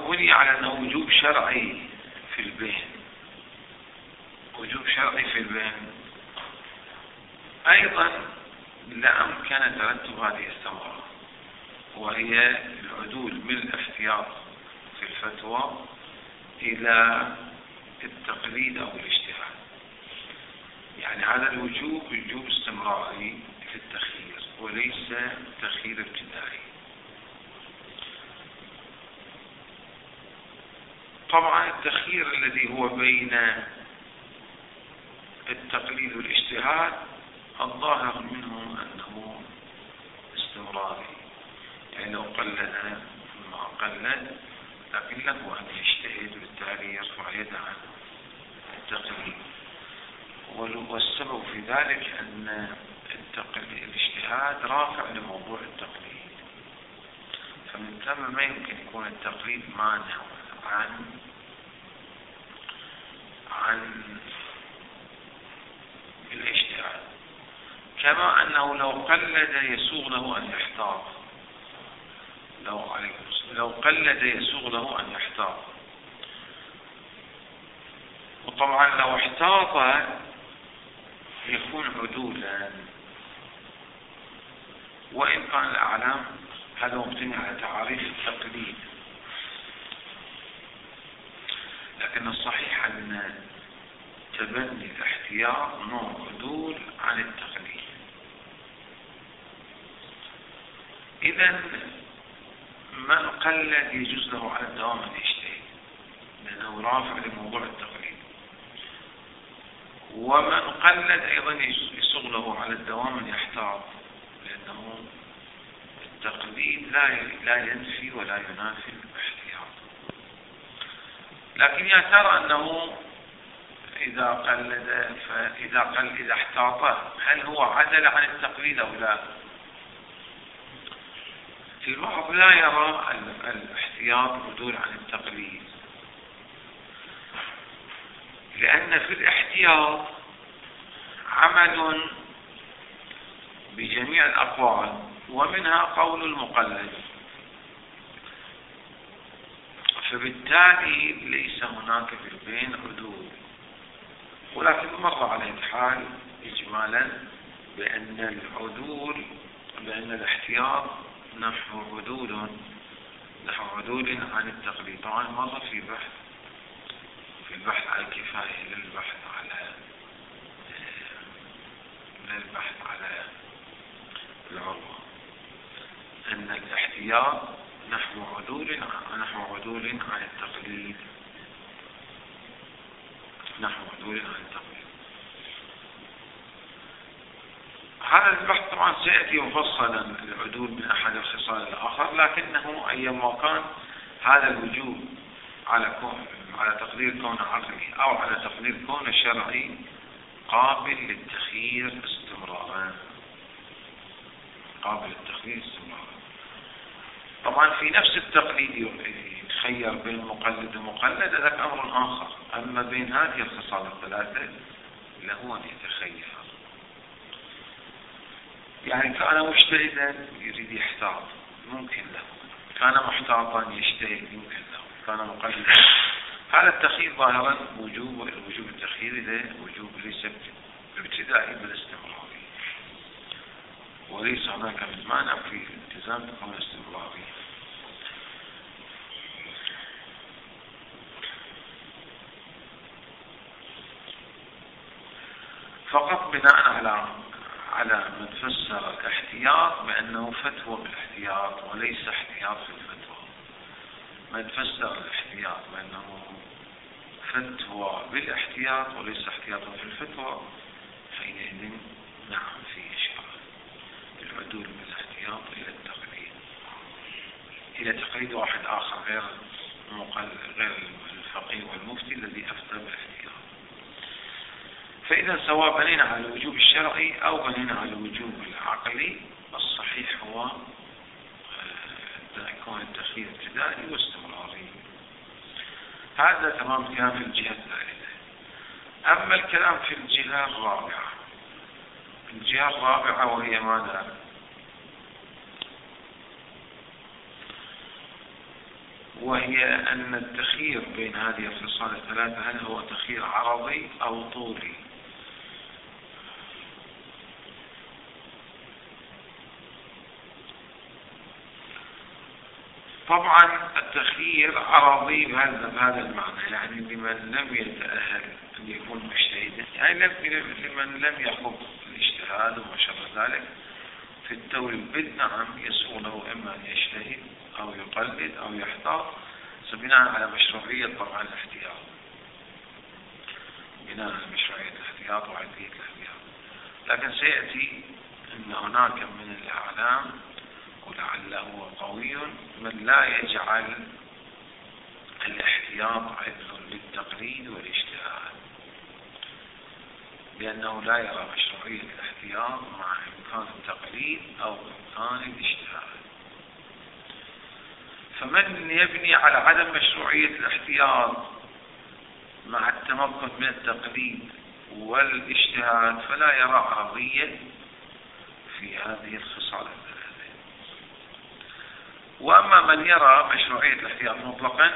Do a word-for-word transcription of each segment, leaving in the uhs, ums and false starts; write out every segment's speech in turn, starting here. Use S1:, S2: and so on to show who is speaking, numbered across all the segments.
S1: بني على أنه وجوب شرعي في البين، وجوب شرعي في البين، أيضا لا أمكن ترتب هذه الثمرة، وهي العدول من الاحتياط في الفتوى إلى التقليد أو الاجتهاد. يعني هذا الوجوب وجوب استمراري في التخيير وليس تخيير ابتدائي. طبعا التخيير الذي هو بين التقليد والاجتهاد الظاهر منه أنه استمراري، يعني لو قلد ثم قلد، لكن له أن يجتهد بالتالي يرفع يده عن التقليد. والسبب في ذلك أن الاجتهاد رافع لموضوع التقليد، فمن ثم ما يمكن يكون التقليد مانع عن عن الاجتهاد. كما أنه لو قلد يسوغ له أن يحتاط، لو عليكم لو قلد يسوغ له أن يحتاط. وطبعا لو احتاط يكون عدولا، وإن كان الأعلام هذا مبتني على تعريف التقليد، لكن الصحيح أن تبني الاحتياط نوع عدول عن التقليد. إذن من قلد يجوز له على الدوام أن يجتهد لأنه رافع لموضوع التقليد، ومن قلد أيضا يسوغ له على الدوام أن يحتاط لأنه التقليد لا لا ينفي ولا ينافي الاحتياط. لكن يا ترى أنه إذا قلد فإذا قل إذا احتاط هل هو عدل عن التقليد أو لا؟ في البعض لا يرى الاحتياط عدول عن التقليد، لأن في الاحتياط عمل بجميع الأقوال ومنها قول المقلد، فبالتالي ليس هناك في البين عدول. ولكن مر عليه الحال إجمالا بأن العدول بأن الاحتياط نحو عدول نحو عدول عن التقليد. طبعا مر في بحث في البحث على الكفاية للبحث على للبحث على العروة أن الاحتياط نحو عدول نحو عدول عن التقليد نحو عدول عن التقليد. هذا البحث طبعا سيأتي مفصلا العدول من أحد الخصال الآخر، لكنه أيما كان هذا الوجوب على كون على تقدير كون عقلي أو على تقدير كون شرعي قابل للتخيير استمرارا قابل للتخيير استمرارا. طبعا في نفس التقليد يتخير بين المقلد ومقلد، ذاك أمر آخر. أما بين هذه الخصال الثلاثة له أن يتخير. يعني كان مجتهدا يريد يحتاط ممكن له، كان محتاطا يجتهد يمكن له، كان مقلدا. هذا التخيير ظاهرا وجوب وجوب التخيير له وجوب ليس ابتدائي بل استمراري، وليس هناك من مانع في الالتزام بكون استمراري. فقط بناء على على من فسر الاحتياط بأنه فتوى بالاحتياط وليس احتياط في الفتوى، من فسر الاحتياط بأنه فتوى بالاحتياط وليس احتياط في الفتوى حينئذ نعم في إشارة العدول من الاحتياط إلى التقليد إلى تقليد واحد آخر غير غير الفقيه والمفتي الذي أفتى بالاحتياط. فإذا سواء بنينا على الوجوب الشرعي أو بنينا على الوجوب العقلي، الصحيح هو يكون التخيير ابتدائي واستمراري. هذا تمام الكلام في الجهة الثالثة. أما الكلام في الجهة الرابعة، الجهة الرابعة وهي ماذا؟ وهي أن التخيير بين هذه الخصال الثلاثة هل هو تخيير عرضي أو طولي. طبعا التخيير عرضي بهذا المعنى، يعني لمن لم يتأهل أن يكون مجتهدا، يعني لمن لم يخوض الاجتهاد وما شابه ذلك في التوليد بالنعم يسوغ له إما أن يجتهد أو يقلد أو يحتاط، بناء على مشروعية طبعا الاحتياط، بناء على مشروعية الاحتياط وعدية الاحتياط. لكن سيأتي أن هناك من الأعلام ولعله قوي من لا يجعل الاحتياط عذر للتقليد والاجتهاد، لأنه لا يرى مشروعية الاحتياط مع إمكان التقليد أو إمكان الاجتهاد. فمن يبني على عدم مشروعية الاحتياط مع التمكن من التقليد والاجتهاد فلا يرى عرضية في هذه الخصال الثلاثة. وأما من يرى مشروعية الاحتياط مطلقا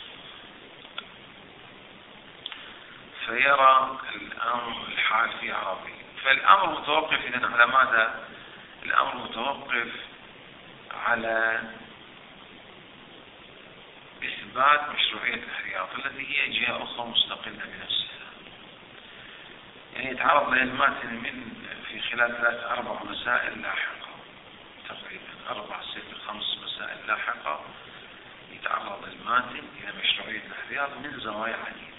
S1: فيرى الأمر الحال في عرضي. فالأمر متوقف إذن على ماذا؟ الأمر متوقف على إثبات مشروعية الاحتياط التي هي جهة أخرى مستقلة بنفسها، يعني يتعرض للماتن من في خلال ثلاث أربع مسائل لاحقة، تقريبا أربع ست خمس مسائل لاحقة يتعرض الماتن إلى مشروعية الاحتياط من زوايا عديدة.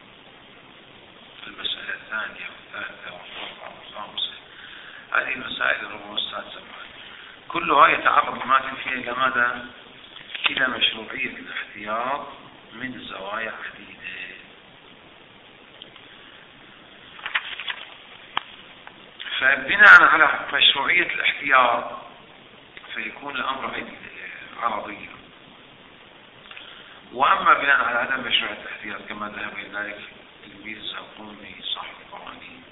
S1: المسألة الثانية والثالثة والرابعة والخامسة، هذه المسائل الربع السادسة كلها يتعرض الماتن فيها إلى ماذا؟ إلى مشروعية الاحتياط من زوايا عديدة. فبناء على مشروعية الاحتياط فيكون الأمر عرضيا. وأما بناء على عدم مشروعية الاحتياط كما ذهب إلى ذلك الميزة القومي صاحب القوانين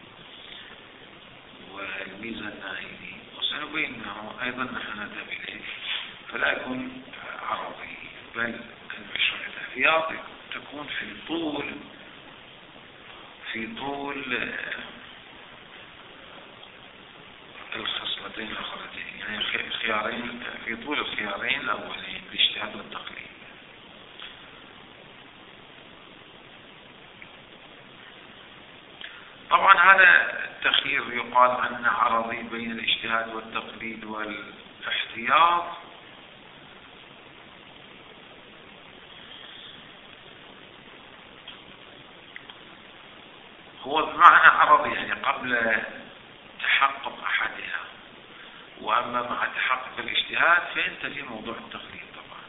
S1: والميزة النائلي، وسنبين أنه أيضا نحن نذهب إليه، فلا يكون عرضي بل المشروعية الاحتياط تكون في طول في طول الخصلتين الأخرتين، يعني الخيارين في طول الخيارين الأولين الاجتهاد والتقليد. طبعا هذا التخيير يقال عنه عرضي بين الاجتهاد والتقليد والاحتياط، هو بمعنى عرضي يعني قبل تحقق أحدها، وأما مع تحقق الاجتهاد فأنت في موضوع التقليد. طبعا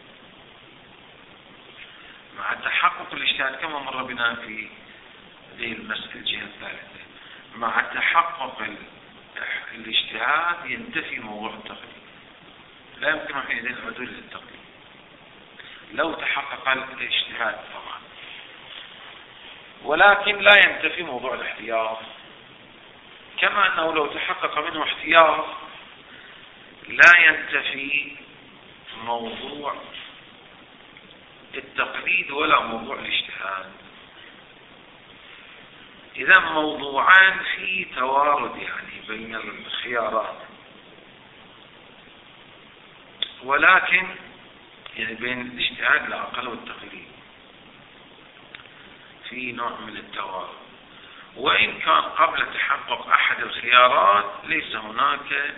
S1: مع تحقق الاجتهاد كما مر بنا في هذه المسألة الجهة الثالثة، مع تحقق الاجتهاد ينتفي موضوع التقليد، لا يمكن حينئذ العدول للتقليد لو تحقق الاجتهاد طبعا، ولكن لا ينتفي موضوع الاحتياط، كما أنه لو تحقق منه احتياط لا ينتفي موضوع التقليد ولا موضوع الاجتهاد. إذا موضوعان في توارد يعني بين الخيارات، ولكن يعني بين الاجتهاد العقل والتقليد في نوع من التوارد، وإن كان قبل تحقق أحد الخيارات ليس هناك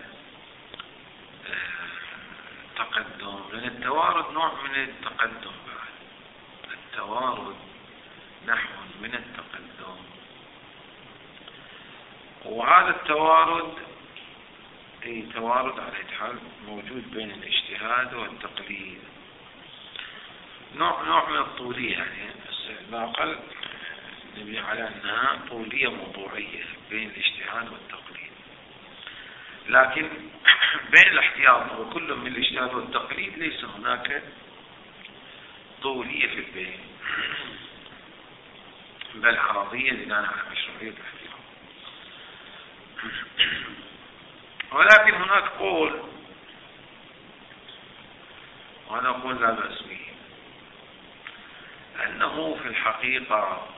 S1: تقدم، لأن التوارد نوع من التقدم بعد، التوارد نحو من التقدم، وهذا التوارد أي توارد على حال موجود بين الاجتهاد والتقليد، نوع نوع من الطولية، يعني العقل نبني على أنها طولية موضوعية بين الاجتهاد والتقليد، لكن بين الاحتياط وكل من الاجتهاد والتقليد ليس هناك طولية في البين، بل عرضية بناء على مشروعية الاحتياط. ولكن هناك قول، وأنا أقول لا بأس به، لأنه في الحقيقة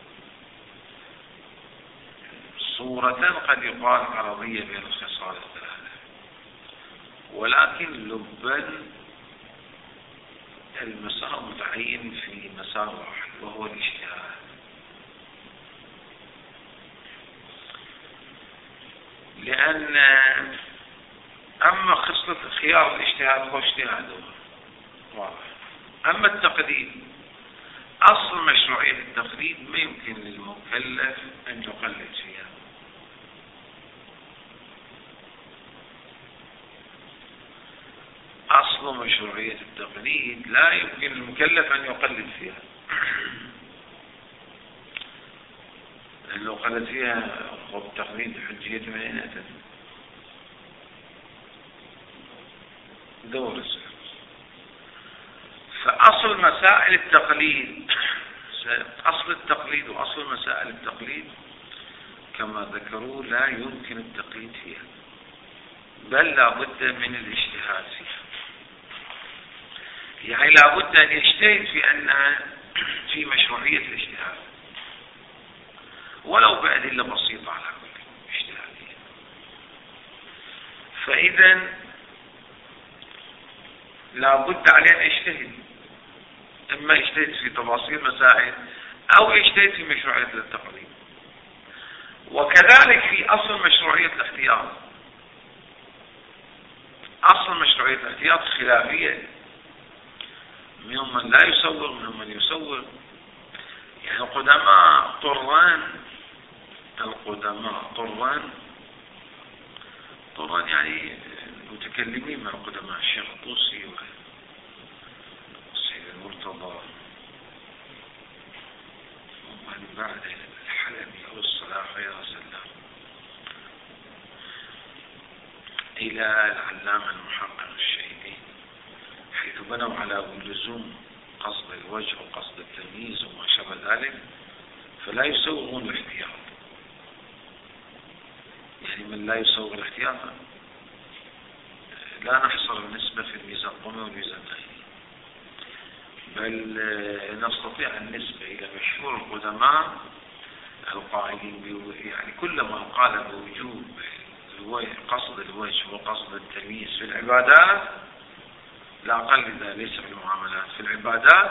S1: صورة قد يقال عرضية بين الخصال الثلاثة، ولكن لبا المسار متعين في مسار واحد وهو الاجتهاد. لأن أما خصلة خيار الاجتهاد هو اجتهاده واضح، أما التقليد أصل مشروعية التقليد ما يمكن للمكلف أن يقلد فيها. أصل مشروعية التقليد لا يمكن للمكلف أن يقلد فيها، لأنه قلد فيها التقليد حجية من أين أتت؟ دور السلام. فأصل مسائل التقليد، أصل التقليد وأصل مسائل التقليد كما ذكروا لا يمكن التقليد فيها، بل لا بد من الاجتهاد فيها. يعني لا بد أن يجتهد في أن في مشروعية الاجتهاد ولو بأدلة بسيطة على كل اجتهادية. فإذا لا بد عليه أن يجتهد، إما يجتهد في تفاصيل مسائل أو يجتهد في مشروعية التقليد. وكذلك في أصل مشروعية الاحتياط، أصل مشروعية الاحتياط خلافية، منهم من لا يصور منهم من يصور. يعني القدماء طران القدماء طران طران يعني متكلمين مع القدماء، الشيخ الطوسي والسيد المرتضى ومن بعد الحلبي أو الصلاح غير سلام إلى العلامة المحقق الشهيدي، حيث بنوا على لزوم قصد الوجه وقصد التمييز وما شابه ذلك، فلا يسوغون الاحتياط. يعني من لا يسوغ الاحتياط لا نحصر النسبة في الميزان القومي والميزان النهائي، بل نستطيع النسبة إلى مشهور القدماء القائلين، يعني كلما قال بوجوب قصد الوجه وقصد التمييز في العبادات لا أقل إذا ليس في المعاملات، في العبادات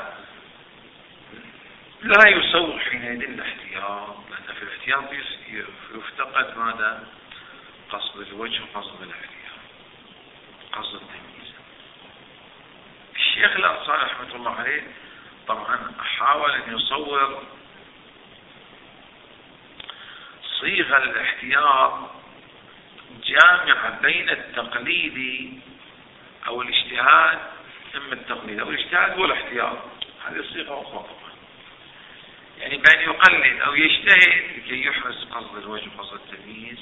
S1: لا يسوغ حينئذ الاحتياط، لأن في الاحتياط يفتقد ماذا؟ قصد الوجه وقصد الاحتياط، قصد التمييز. الشيخ الأنصاري رحمة الله عليه طبعا حاول أن يصور صيغة الاحتياط جامعة بين التقليد أو الاجتهاد، إما التقليد أو الاجتهاد والاحتياط، هذه الصيغة أخرى طبعا. يعني بأن يقلد أو يجتهد لكي يحرز قصد الوجه وقصد التمييز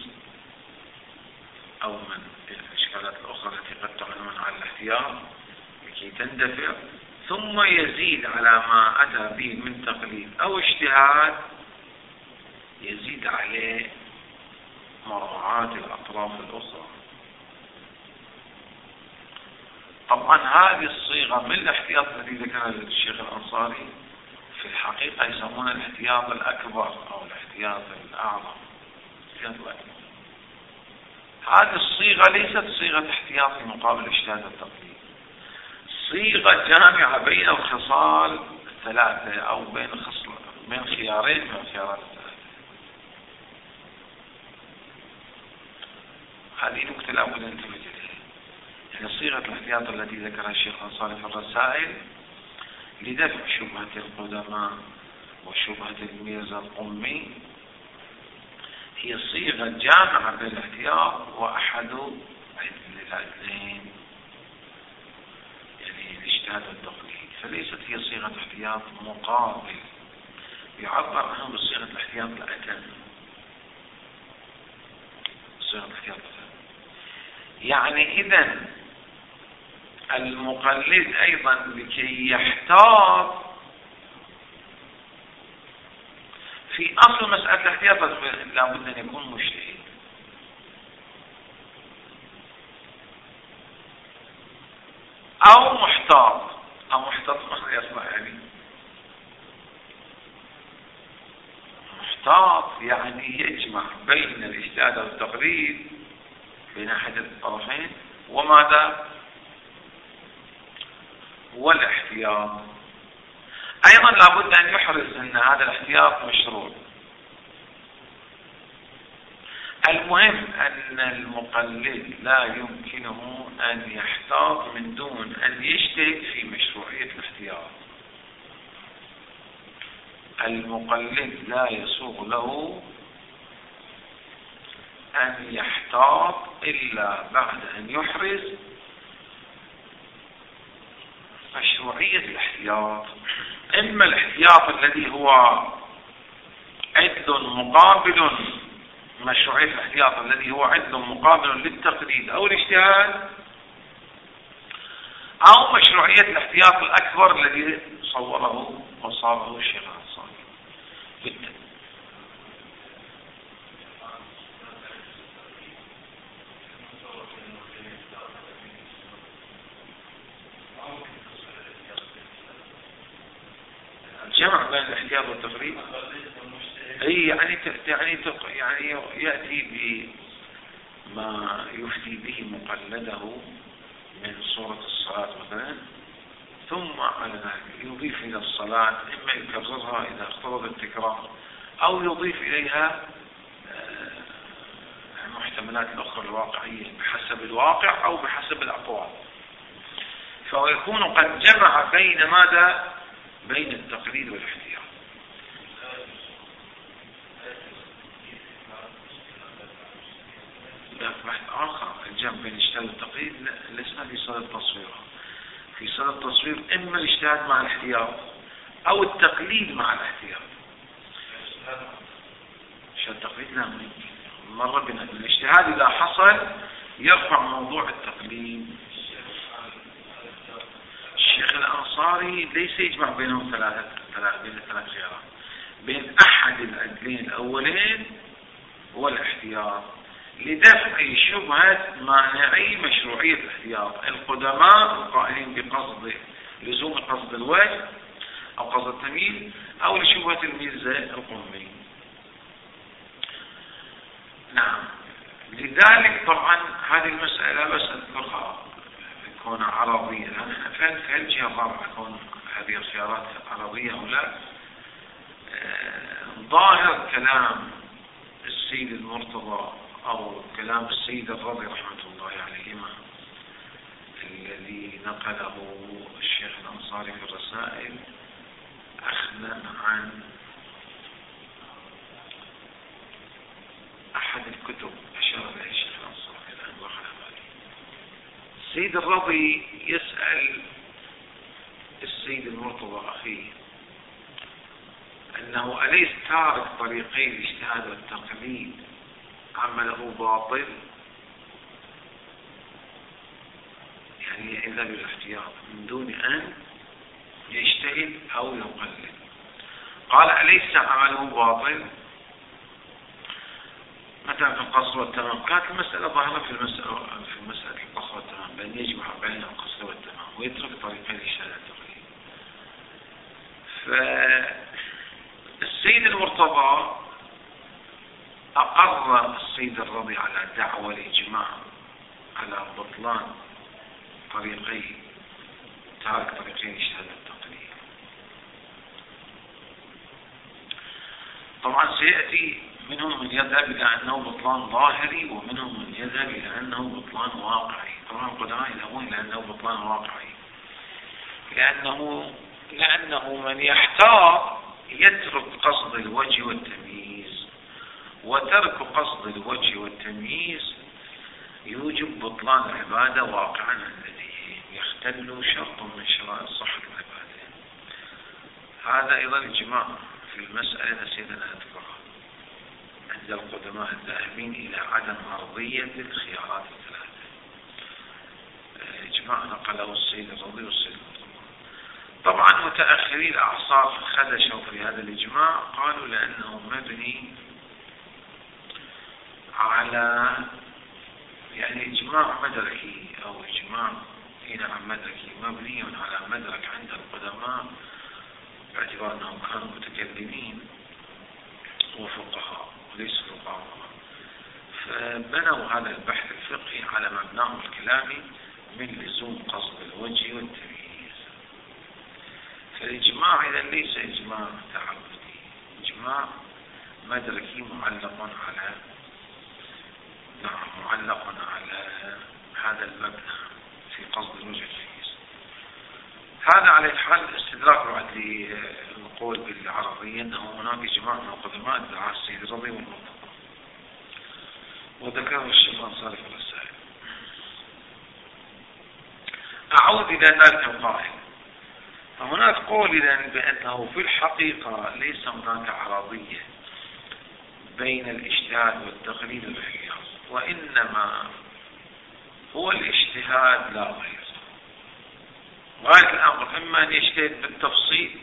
S1: أو من الإشكالات الأخرى التي قد تعنون على الاحتياط لكي تندفع، ثم يزيد على ما أتى به من تقليد أو اجتهاد، يزيد عليه مراعاة الأطراف الأخرى. طبعا هذه الصيغة من الاحتياط الذي ذكرها الشيخ الأنصاري في الحقيقة يسمونها الاحتياط الأكبر أو الاحتياط الأعظم، الاحتياط الأكبر. هذه الصيغة ليست صيغة احتياط في مقابل اجتهاد التقليد، صيغة جامعة بين الخصال الثلاثة أو بين خصل بين خيارين من الخيارات الثلاثة. هذه نكتة لا بد أن ننتبه إليها. يعني صيغة الاحتياط التي ذكرها الشيخ الأنصاري في الرسائل لدفع شبهة القدماء وشبهة الميزة القمي هي صيغة جامعة بين الاحتياط وأحد الاثنين، يعني الاجتهاد والتقليد، فليست هي صيغة احتياط مقابل يعبر عنه بصيغة الاحتياط الأتم. صيغة الاحتياط الأتم يعني إذن المقلد أيضا لكي يحتاط في أصل مسألة الاحتياط لا بد أن يكون مجتهد، أو محتاط أو محتاط يصنع يعني الاحتياط يعني يجمع بين الاجتهاد والتقليد بين أحد الطرفين وماذا؟ والاحتياط. أيضا لابد أن يحرز أن هذا الاحتياط مشروع. المهم أن المقلد لا يمكنه أن يحتاط من دون أن يجتهد في مشروعية الاحتياط. المقلد لا يسوغ له أن يحتاط إلا بعد أن يحرز مشروعية الاحتياط. إما الاحتياط الذي هو عد مقابل مشروعية الاحتياط الذي هو عد مقابل للتقليد أو الاجتهاد، أو مشروعية الاحتياط الأكبر الذي صوره وصاره الشيخ الأنصاري بالتالي. الجمع بين الاحتياط والتقليد أي يعني يعني يعني يأتي بما يفتي به مقلده من صورة الصلاة مثلا، ثم على ذلك يضيف إلى الصلاة إما يكررها إذا اقتضت التكرار أو يضيف إليها المحتملات الأخرى الواقعية بحسب الواقع أو بحسب الأقوال، فهو يكون قد جمع بين ماذا؟ بين التقليد والاحتياط. بحث آخر الجمع بين الاجتهاد والتقليد لسنا في صدد تصويره. في صدد التصوير إما الاجتهاد مع الاحتياط أو التقليد مع الاحتياط. مش التقليد لا مرة بنا الاجتهاد إذا حصل يرفع موضوع التقليد. الشيخ الأنصاري ليس يجمع بينهم ثلاثة بين ثلاث خيارات، بين أحد العدلين الأولين والاحتياط لدفع شبهة مانعي مشروعية الاحتياط القدماء القائلين بقصد لزوم قصد الوجه أو قصد التمييز، أو لشبهة الميزة القمي. نعم، لذلك طبعا هذه المسألة بس أذكرها كون عربية، فهل في الجهة الرابعة كون هذه الخيارات عربية أو لا؟ ظاهر كلام السيد المرتضى أو كلام السيد الرضي رحمة الله عليهما الذي نقله الشيخ الأنصاري في الرسائل أخذا عن أحد الكتب أشار إليه الشيخ الأنصاري الآن وخلف عليه. السيد الرضي يسأل السيد المرتضى أخيه أنه أليس تارك طريقي الاجتهاد والتقليد عمله باطل؟ يعني إذا بالاحتياط من دون أن يجتهد أو يقلد. قال أليس عمله باطل؟ مثلا في القصر والتمام كانت المسألة ظاهرة في المسألة في مسألة القصر والتمام بأن يجمع بين القصر والتمام ويترك طريقي الاجتهاد والتقليد. فالسيد المرتضى أقر السيد الرضي على دعوى الإجماع على بطلان طريقي تارك طريقي الاجتهاد والتقليد. طبعا سيأتي منهم من يذهب إلى أنه بطلان ظاهري ومنهم من يذهب إلى أنه بطلان واقعي. طبعا القدماء يذهبون إلى أنه بطلان واقعي لأنه لأنه من يحتاط يترك قصد الوجه والتمييز، وترك قصد الوجه والتمييز يوجب بطلان العبادة واقعا الذي يختل شرط من شرائط صحة العبادة. هذا أيضا إجماع في المسألة سيدنا أذكرها عند القدماء الذاهبين إلى عدم أرضية الخيارات الثلاثة. إجماع نقله السيد الرضي والسيد المرتضى. طبعا متأخري الأعصار خدشوا في هذا الإجماع، قالوا لأنه مبني على يعني إجماع مدركي أو إجماع إلى مدركي مبني على مدرك عند القدماء باعتبار أنهم كانوا متكلمين وفقهاء وليسوا فقهاء، فبنوا هذا البحث الفقهي على مبناه الكلامي من لزوم قصد الوجه والتمييز. فالإجماع إذا ليس إجماع تعبدي، إجماع مدركي معلق على نعم معلق على هذا المبنى في قصد الوجه والتمييز. هذا على الحال استدراك بعد للقول بالعربية أنه هناك إجماع من القدماء ادعى السيد الرضي والمرتضى، وذكره الشيخ صالح الرسائل. أعود إلى ذلك القائل، فهناك قول إذن بأنه في الحقيقة ليس هناك عرضية بين الاجتهاد والتقليد والاحتياط، وإنما هو الاجتهاد لا غير. غاية الأمر إما أن يجتهد بالتفصيل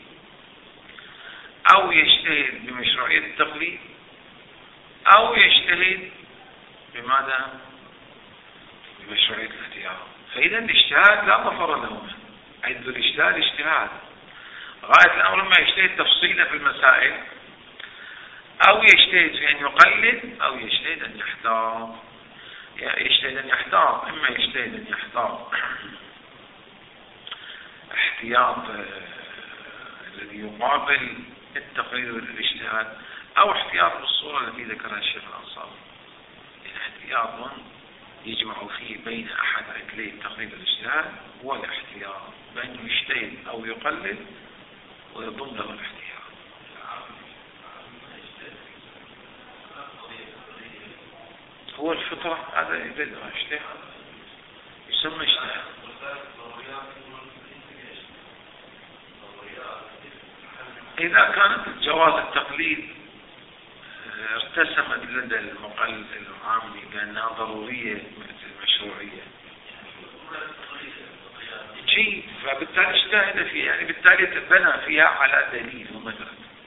S1: أو يجتهد بمشروعية التقليد أو يجتهد بماذا؟ بمشروعية الاحتياط. فإذا الاجتهاد لا مفر له، عند الاجتهاد اجتهاد. غاية الأمر إما يجتهد تفصيلا في المسائل أو يجتهد في أن يقلد أو يجتهد أن يحتاط. يجتهد أن يحتاط، إما يجتهد أن يحتاط احتياط الذي يقابل التقليد والاجتهاد، أو احتياط بالصورة التي ذكرها الشيخ الأنصاري، احتياط يجمع فيه بين أحد عدلي التقليد والاجتهاد والاحتياط، بأنه يجتهد أو يقلد ويضم له الاحتياط. هو الفطرة هذا يبدأ اجتهاد، يسمى اجتهاد. إذا كانت جواز التقليد ارتسمت لدى المقلد العامي بأنها ضرورية مثل المشروعية جيد، فبالتالي اجتهد فيها، يعني بالتالي تبنى فيها على دليل ومثلا.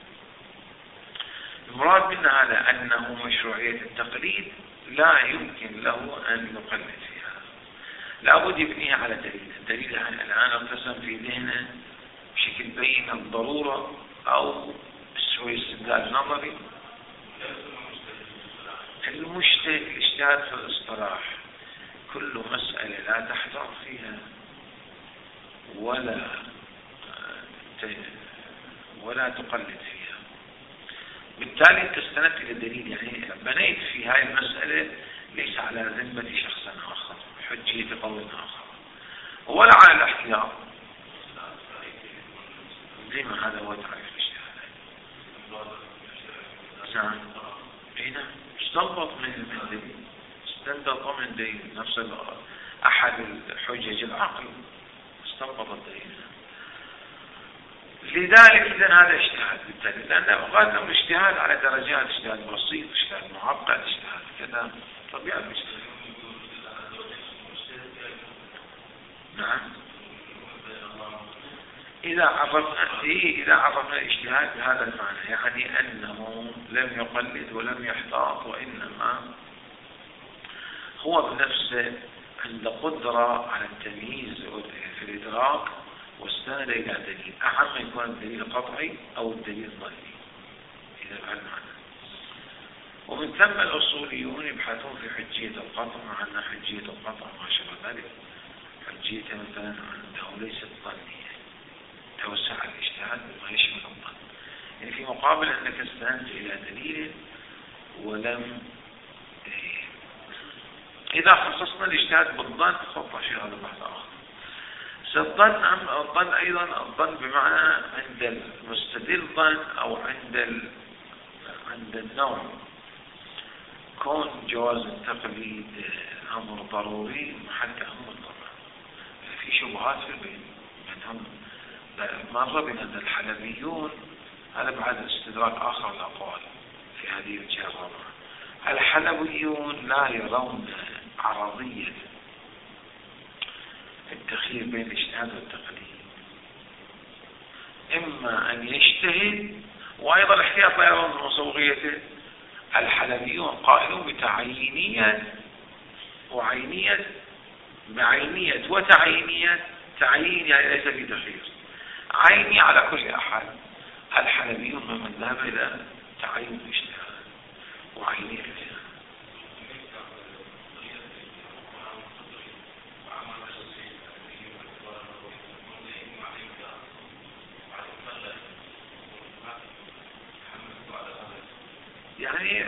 S1: المراد من هذا أنه مشروعية التقليد لا يمكن له أن يقلد فيها، لابد يبنيها على دليل. الدليل الآن ارتسم في ذهنه بشكل بين الضرورة أو شوي استدلال نظري. المجتهد الاجتهاد في الاصطلاح كل مسألة لا تحتاط فيها ولا ولا تقلد فيها، بالتالي انت استندت الى دليل، يعني بنيت في هاي المسألة ليس على ذمة شخص آخر، حجية قول آخر، ولا على الاحتياط. لما هذا هو تعريف الاجتهاد. نعم هنا استنبط من دليل، استنبط من دليل نفس أحد الحجج العقل، استنبط الدليل. لذلك إذن هذا اجتهاد بالتالي، لأن غالبا الاجتهاد على درجات، اجتهاد بسيط، اجتهاد معقد، اجتهاد كذا، طبيعة الاجتهاد. نعم إذا عرفنا إذا عرفنا الاجتهاد بهذا المعنى، يعني أنه لم يقلد ولم يحتاط، وإنما هو بنفسه عنده قدرة على التمييز في الإدراك، واستند إلى دليل، أهم يكون الدليل القطعي أو الدليل الظني إذا بهالمعنى. ومن ثم الأصوليون يبحثون في حجية القطع، مع أن حجية القطع ما شابه ذلك حجية مثلا عنده ليست ظنية، توسع الاجتهاد بما يشمل الظن، يعني في مقابل أنك استندت إلى دليل ولم إيه. إذا خصصنا الاجتهاد بالظن خطأ شيء، هذا بحث آخر. الظن الظن أيضا الظن بمعنى عند المستدل ظن، أو عند ال... عند النوع كون جواز التقليد أمر ضروري محل تأمل طبعا. في شبهات في البين منهم مرة بأن الحلبيون، هذا بعد استدراك آخر الأقوال في هذه الجهة الرابعة، الحلبيون لا يرون عرضية التخيير بين الاجتهاد والتقليد، إما أن يجتهد، وأيضا الاحتياط لا يرون مصوغيته. الحلبيون قائلون بتعيينية وعينية، بعينية وتعيينية. تعيين يعني ليس في تخيير، عيني على كل أحد. الحلبيون من ذهب إلى تعيين الاجتهاد. وعينيه. يعني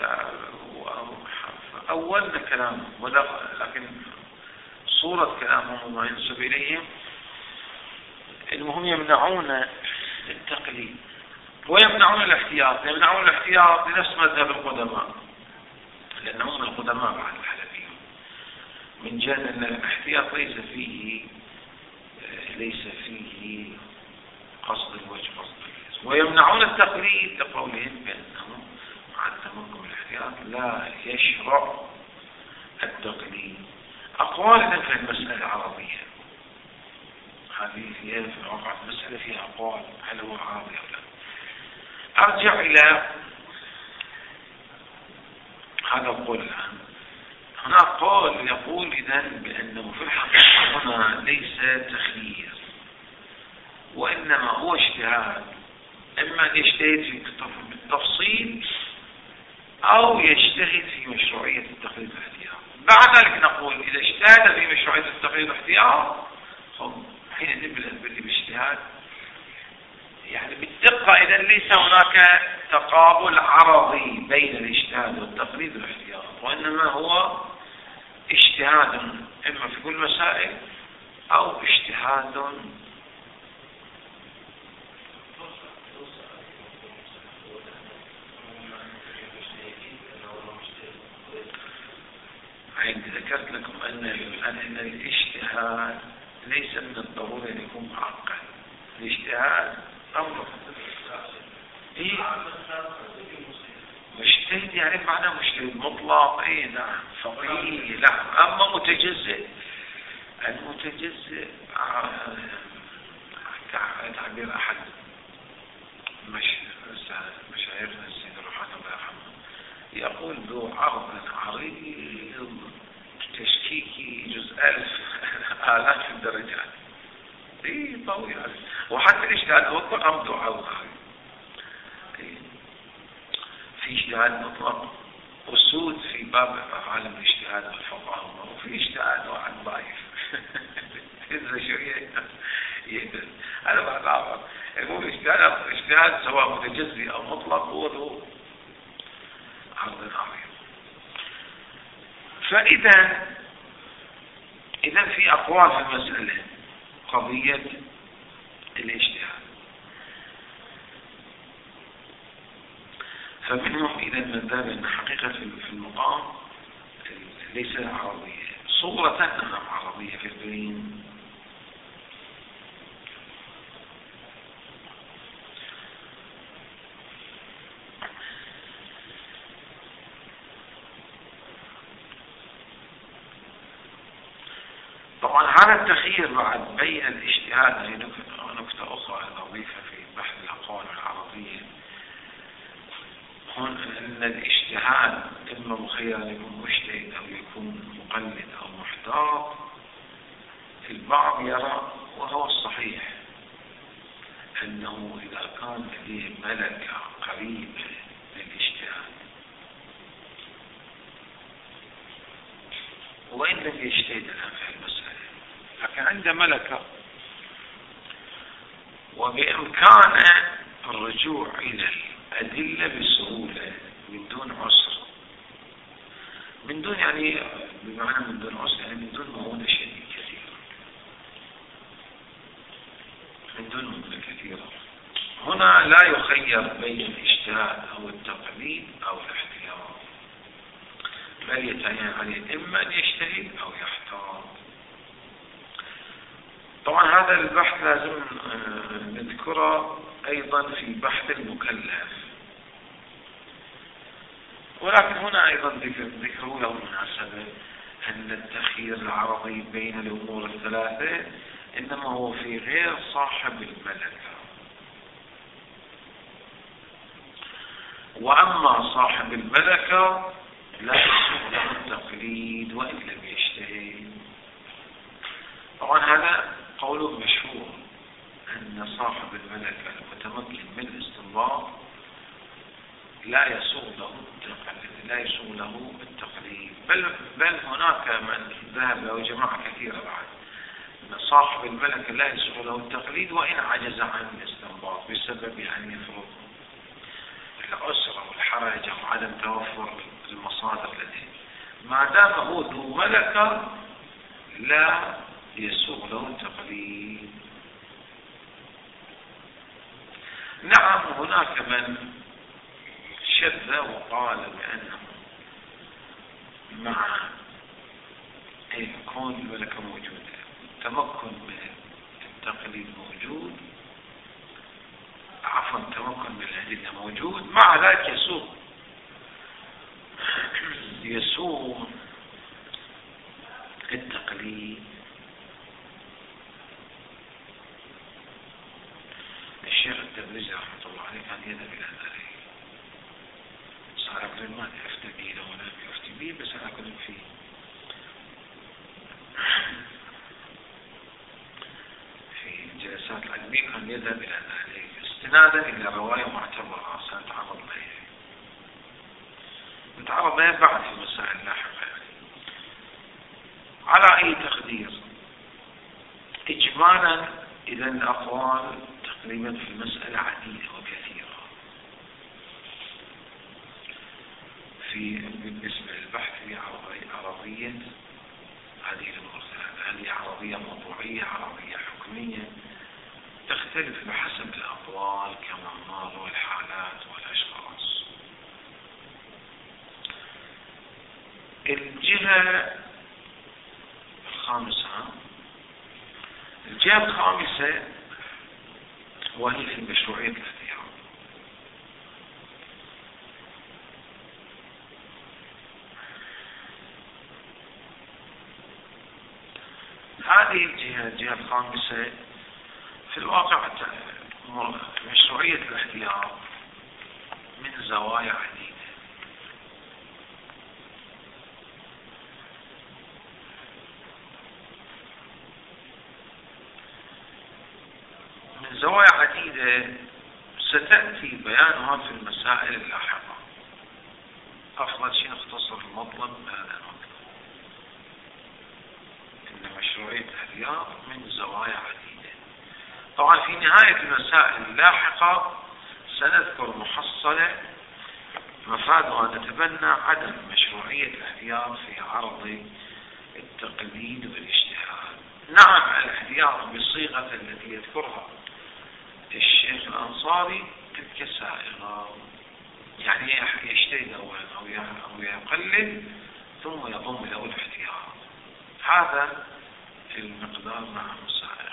S1: أولنا كلامه، لكن صورة كلامهم وما ينسب إليهم المهم يمنعون التقليد ويمنعون الاحتياط. يمنعون الاحتياط لنفس مذهب القدماء، لأنهم القدماء بعد الحنفية، من جهة أن الاحتياط ليس فيه ليس فيه قصد الوجه قصد الجسم. ويمنعون التقليد لقولهم بأنه مع التمكن من الاحتياط لا يشرع التقليد. أقوال في المسألة العربية هذه فيها في الواقع المسألة فيها أقوال هل هو عربي أو لا. أرجع إلى هذا القول الآن. هناك قول يقول إذن بأنه في الحقيقة هنا ليس تخيير وإنما هو اجتهاد، إما أن يجتهد في التفصيل أو يجتهد في مشروعية التقليد والاحتياط. بعد ذلك نقول إذا اجتهد في مشروعية التقليد والاحتياط حين بالنسبة باجتهاد يعني بالدقة، إذا ليس هناك تقابل عرضي بين الاجتهاد والتقليد والاحتياط، وإنما هو اجتهاد إما في كل مسائل أو اجتهاد عندي ذكرت لكم أن أن الاجتهاد ليس من الضروري أن يكون معقد. الاجتهاد أمر إيه مجتهد يعني معناه مجتهد مطلق، إيه نعم فقيه لا. أما متجزئ، المتجزئ تعبير أحد مش مشايخنا السيد روحان الله يرحمه يقول ذو عرض عريض تشكيكي جزء ألف آلاف الدرجات. إيه طويل. وحتى الاجتهاد مطلق أم ذو عرض عريض. إيه. في اجتهاد مطلق وسود في باب عالم الاجتهاد والفقه، وفي اجتهاد واحد ضعيف إذا شوية يهدل. هذا بعد عبر يقول اجتهاد اجتهاد سواء متجزئ أو مطلق هو ذو عرض عريض. فإذا إذا في أقوال في المسألة قضية الاجتهاد، فمنهم إذا من ذهب أن حقيقة في المقام ليس عربية، صورة أنها عربية في الدين. طبعا هذا التخيير بعد بين الاجتهاد، هي نكتة أخرى أضيفها في بحث الأقوال العربية، هون أن الاجتهاد إما مخير أن يكون مجتهد أو يكون مقلد أو محتاط. البعض يرى وهو الصحيح أنه إذا كان لديه ملكة قريبة للاجتهاد وإن لم يجتهد الآن في المسألة لكن عنده ملكة وبإمكانه الرجوع إلى الأدلة بسهولة من دون عسر، من دون يعني بمعنى من دون عسر يعني من دون مهونة شديد كثيرة، من دون مهونة كثيرة. هنا لا يخير بين الاجتهاد أو التقليد أو الاحتياط، بل يتعين عليه إما أن يجتهد أو يحتاط. طبعا هذا البحث لازم نذكره أيضا في بحث المكلف، ولكن هنا أيضا ذكروا له مناسبة أن التخيير العربي بين الأمور الثلاثة إنما هو في غير صاحب الملكة، وأما صاحب الملكة لا يصح له التقليد وإن لم يجتهد. طبعا هذا قوله مشهور أن صاحب الملكة المتمكن من الاستنباط لا يسوغ له التقليد لا يسوغ له التقليد، بل بل هناك من ذهب أو جماعة كثيرة بعد أن صاحب الملكة لا يسوغ له التقليد وإن عجز عن الاستنباط بسبب يعني يفرض العسر والحرج أو عدم توفر المصادر لديه، ما دام هو ذو ملكة لا يسوغ له التقليد. نعم هناك من شذ وقال بأنه مع كون الملكة موجودة تمكن من التقليد موجود، عفوا تمكن من الأدلة موجود، مع ذلك يسوغ يسوغ التقليد. الشيخ التبريزي رحمة الله عليه كان يذهب إلى ذلك، صار أقول ما أفتى به لو لا أفتى به، بس أنا أقول فيه في جلسات العلمية كان يذهب إلى ذلك استنادا إلى رواية معتبرة سنتعرض لها نتعرض لها بعد في مسائل لاحقة. يعني على أي تقدير إجمالا إذا الأقوال تقريبا في المسألة عديدة وكثيرة. في بالنسبة للبحث في عرضية هذه المرسلات، هل هي عرضية موضوعية عرضية حكمية، تختلف بحسب الأقوال كما مر والحالات والأشخاص. الجهة الخامسة الجهة الخامسة وهي في مشروعية الاختيار. هذه الجهة الجهة الخامسة في الواقع مشروعية الاختيار من زوايا عديدة. من زوايا عديدة ستأتي بيانها في المسائل اللاحقة. أفضل شيء نختصر المطلب بهذا المطلب، إن مشروعية الاختيار من زوايا عديدة. طبعا في نهاية المسائل اللاحقة سنذكر محصلة مفادها نتبنى عدم مشروعية الاختيار في عرض التقليد والاجتهاد. نعم الاختيار بالصيغة التي يذكرها الشيخ الأنصاري تلك سائغة، يعني يجتهد أولا أو يقلد ثم يضم له الاختيار، هذا في المقدار مع مسائل.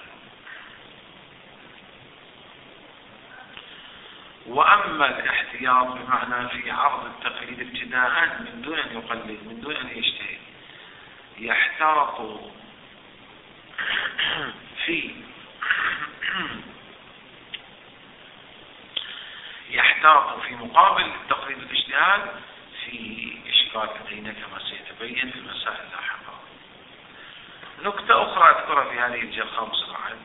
S1: وأما الاحتياط بمعنى في عرض التقليد ابتداء من دون أن يقلد من دون أن يجتهد، يحتاط في يحتاط في مقابل التقليد والاجتهاد في إشكال لدينا كما سيتبين في المسائل اللاحقة. نكتة أخرى أذكرها في هذه الجهة الخامسة بعد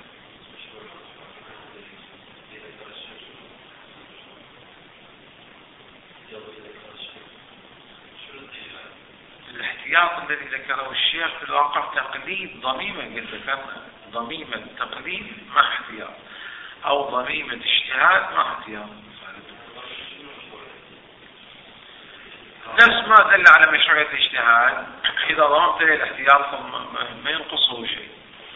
S1: الاحتياط الذي ذكره الشيخ في الواقع تقليد ضميمة، قد ذكرنا ضميمة تقليد مع احتياط أو ضميمة اجتهاد مع احتياط، نفس ما دل على مشروعية الاجتهاد. إذا ضممت له الاحتياط ما ينقصه شيء.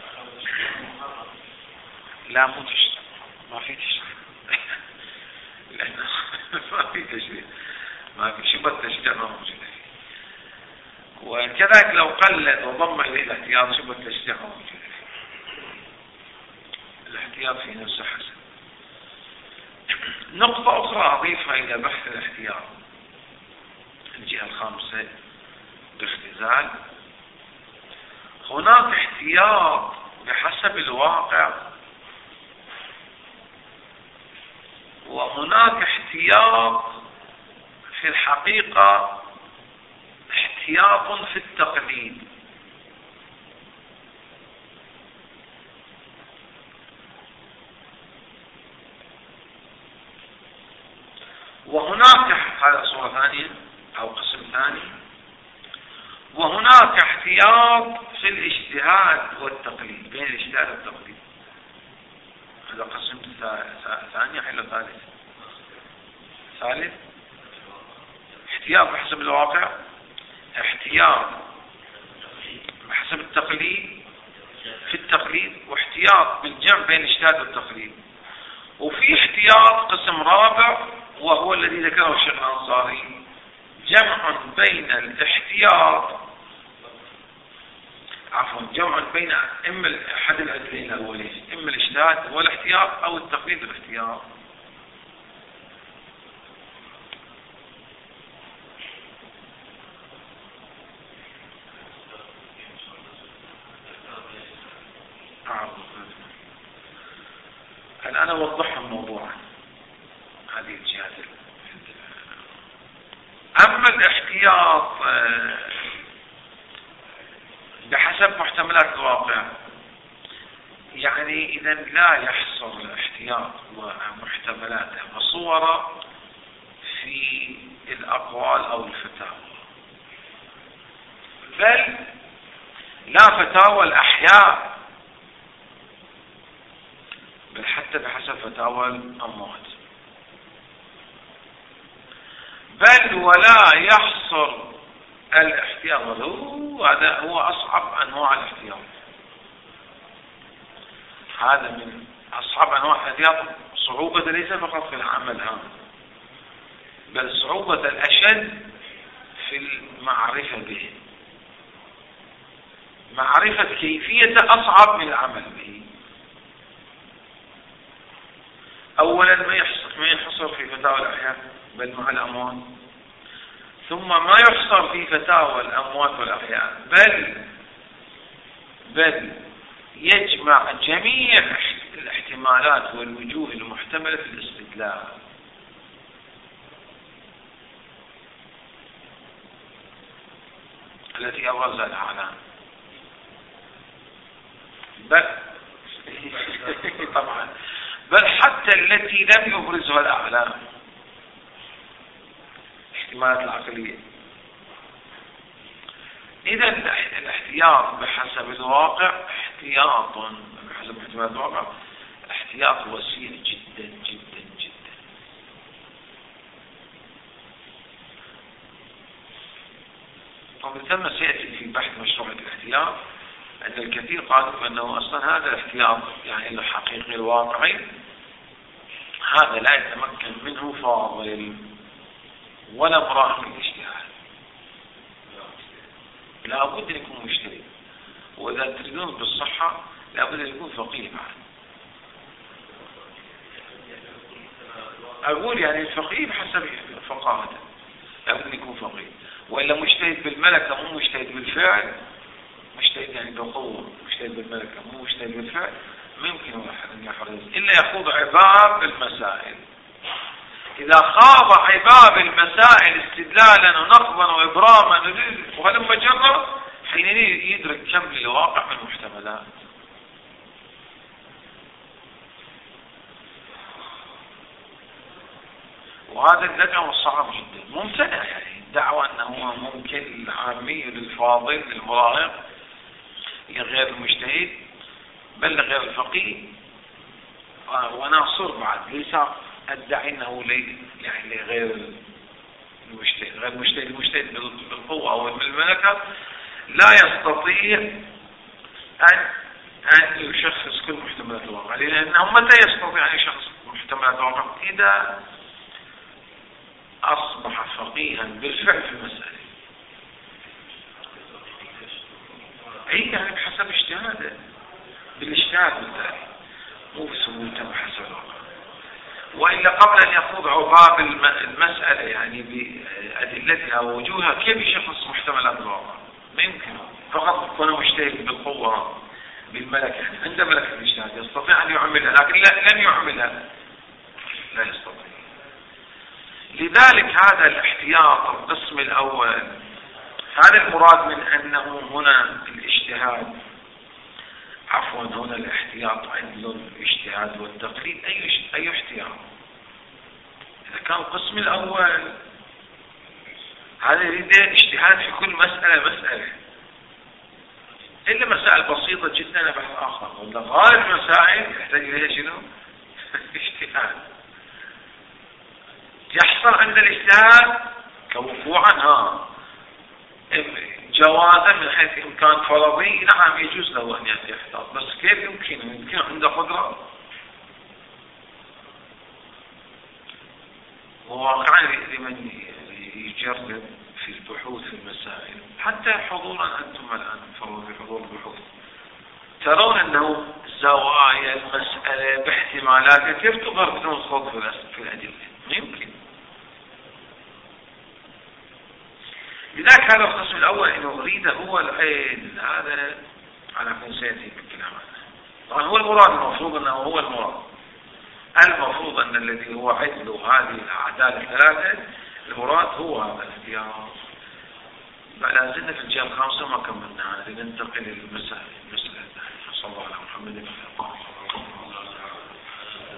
S1: لا مو تشتغل، ما في تشتغل لأنه ما في تشتغل، ما في شبه تشتغل ما موجودة فيه. وكذلك لو قلد وضم إليه الاحتياط شبه تشتغل ما موجودة فيه. الاحتياط في نفسه حسن. نقطة أخرى أضيفها إلى بحث الاحتياط الجهة الخامسة باختزال. هناك احتياط بحسب الواقع، وهناك احتياط في الحقيقة احتياط في التقليد. وهناك هذا صورة ثانية أو قسم ثاني. وهناك احتياط في الاجتهاد والتقليد، بين الاجتهاد والتقليد. هذا قسم ثاني حل ثالث. ثالث احتياط بحسب الواقع، احتياط بحسب التقليد في التقليد، واحتياط بالجمع بين الاجتهاد والتقليد. وفي احتياط قسم رابع وهو الذي ذكره الشيخ الأنصاري، جمع بين الاحتياط عفوا جمع بين اما احد العدلين الاولين، اما الاجتهاد والاحتياط او التقليد والاحتياط. الآن أوضح الموضوع هذه الجهات. أما الاحتياط بحسب محتملات الواقع، يعني إذا لا يحصر الاحتياط ومحتملاته وصوره في الأقوال أو الفتاوى، بل لا فتاوى الأحياء، بل حتى بحسب فتاوى الأموات، بل ولا يحصر الاحتياط. هذا هو أصعب أنواع الاحتياط، هذا من أصعب أنواع الاحتياط صعوبة، ليس فقط في العمل هذا، بل صعوبة الأشد في المعرفة به. معرفة كيفية أصعب من العمل به. أولا ما يحصر في فتاوى الأحياء بل مع الأموات، ثم ما يحصر في فتاوى الأموات والأحياء، بل بل يجمع جميع الاحتمالات والوجوه المحتملة في الاستدلال. التي أبرزها الأعلام، بل طبعا بل حتى التي لم يبرزها الأعلام، الاحتمالات العقلية. إذا الاحتياط بحسب الواقع احتياط بحسب احتمالات الواقع احتياط وسيع جدا جدا جدا. ومن ثم سيأتي في بحث مشروع الاحتياط أن الكثير قالوا بأنه أصلا هذا الاحتياط يعني الحقيقي الواقعي هذا لا يتمكن منه فاضل ولا مراهق من الاجتهاد، لا بد أن يكون مجتهد. وإذا تريدون بالصحة لا بد أن يكون فقيه بعد. أقول يعني الفقيه بحسب فقاهته لا بد أن يكون فقيه، وإلا مجتهد بالملكة مو مجتهد بالفعل، مجتهد يعني بقوة، مجتهد بالملكة مو مجتهد بالفعل، ما يمكن أن يحرز إلا يخوض عباب المسائل. إذا خاض عباب المسائل استدلالا ونقضا وإبراما وهلما جرى، حينئذ يدرك كم للواقع من المحتملات. وهذا الدعوة صعب جدا، ممتنع يعني الدعوة أنه ممكن للعامي للفاضل للمراهق لغير المجتهد بل لغير الفقيه، وناصر بعد ليس أدعي أنه لي يعني لغير المجتهد. غير المجتهد المجتهد بالقوة أو بالملكة لا يستطيع أن أن يشخص كل محتملات الواقع، لأنه متى يستطيع أن يشخص محتملات الواقع؟ إذا أصبح فقيها بالفعل في المسألة. أي يعني بحسب اجتهاده، بالاجتهاد بالتالي مو بسهولته بحسب الواقع. وإلا قبل أن يخوض عباب المسألة يعني بأدلتها ووجوهها كيف يشخص محتملات الواقع؟ ما يمكن. فقط يكون مجتهد بالقوة بالملكة، يعني عند ملكة الاجتهاد يستطيع أن يعملها، لكن لن يعملها، لا يستطيع. لذلك هذا الاحتياط القسم الأول، هذا المراد من أنه هنا الاجتهاد عفوا هنا الاحتياط عدل الاجتهاد والتقليد. أي أي احتياط؟ إذا كان القسم الأول هذا يريد اجتهاد في كل مسألة مسألة، إلا مسائل بسيطة جدا بحث آخر، ولا غالب المسائل يحتاج إليها شنو؟ اجتهاد. يحصل عند الاجتهاد كوقوعا ها جوازا من حيث إمكان فرضي، نعم يجوز له أن يحتاط، بس كيف يمكن يمكن عنده قدرة؟ وواقعا لمن يجرب في البحوث في المسائل، حتى حضورا أنتم الآن فرضوا في حضور البحوث، ترون أنه زوايا المسألة باحتمالات كيف تظهر بدون خوض في الأدلة؟ يمكن. لذلك هذا القسم الأول إنه أريد هو العين، هذا على كل سيأتي بالكلام عنه. طبعا هو المراد، المفروض أنه هو المراد، المفروض أن الذي هو عدل هذه الأعداد الثلاثة المراد هو هذا الاختيار. لا زلنا في الجهة الخامسة ما كملناها، لننتقل للمسألة. المسألة صلى الله على محمد.